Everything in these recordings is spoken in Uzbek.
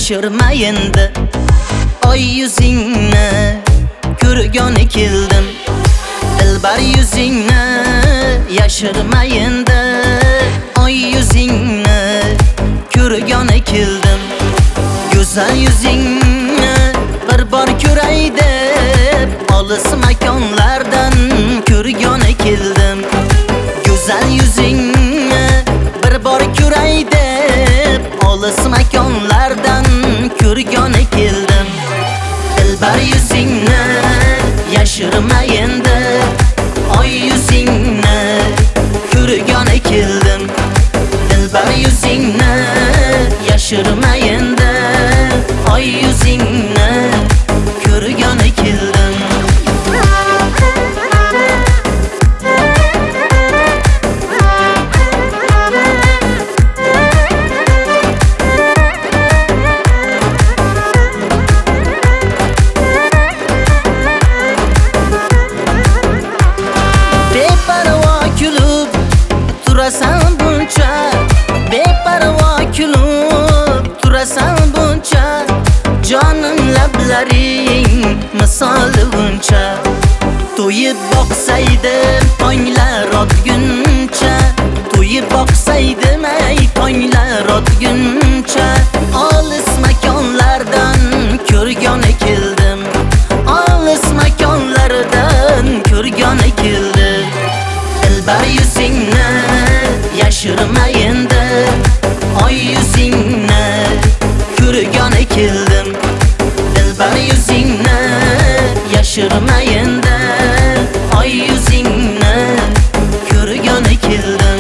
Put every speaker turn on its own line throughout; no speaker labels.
yashirma endi oy yuzingni ko'rgani keldim. Dilbar yuzingni yashirma endi oy yuzingni ko'rgani keldim. Go'zal yuzingni bir bor ko'ray deb olis makonlardan ko'rgani keldim. Go'zal yuzingni bir bor ko'ray deb olis makonlardan ko'rgani keldim. Dilbar yuzingni yashirma endi oy yuzingni ko'rgani keldim. Dilbar yuzingni yashirma endi oy yuzingni ko'rgani keldim. Turasan buncha, beparvo kulib turasan buncha, jonim lablaring misoli buncha. To'yib boqsaydim tonglar otguncha, to'yib boqsaydim ay tonglar otguncha. Olis makonlardan ko'rgani keldim, olis makonlardan ko'rgani keldim. Dilbar yuzingni yashirma endi oy yuzingni ko'rgani keldim. Dilbar yuzingni yashirma endi oy yuzingni ko'rgani keldim.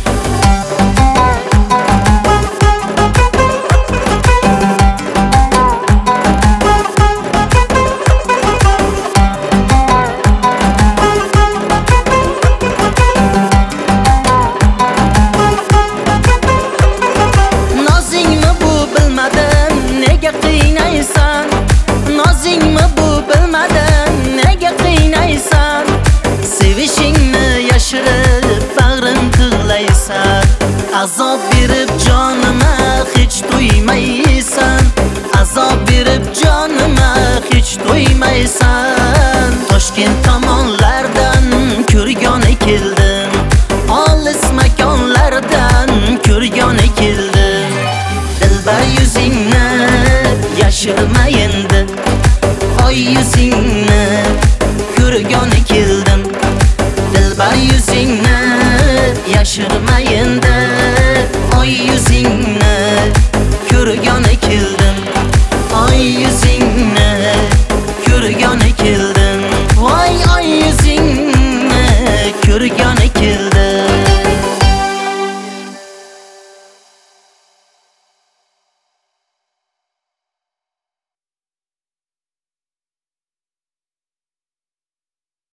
Nozingmi bu bilmadim nega qiynaysan? Sevishingni yashirib bag'rim tig'laysan. Azob berib jonima hech to'ymaysan, azob berib jonima hech to'ymaysan. Toshkent tomonlardan ko'rgani keldim, olis makonlardan ko'rgani keldim. Dilbar yuzingni yashirma endi oy yuzingni ko'rgani keldim. Dilbar yuzingni yashirma endi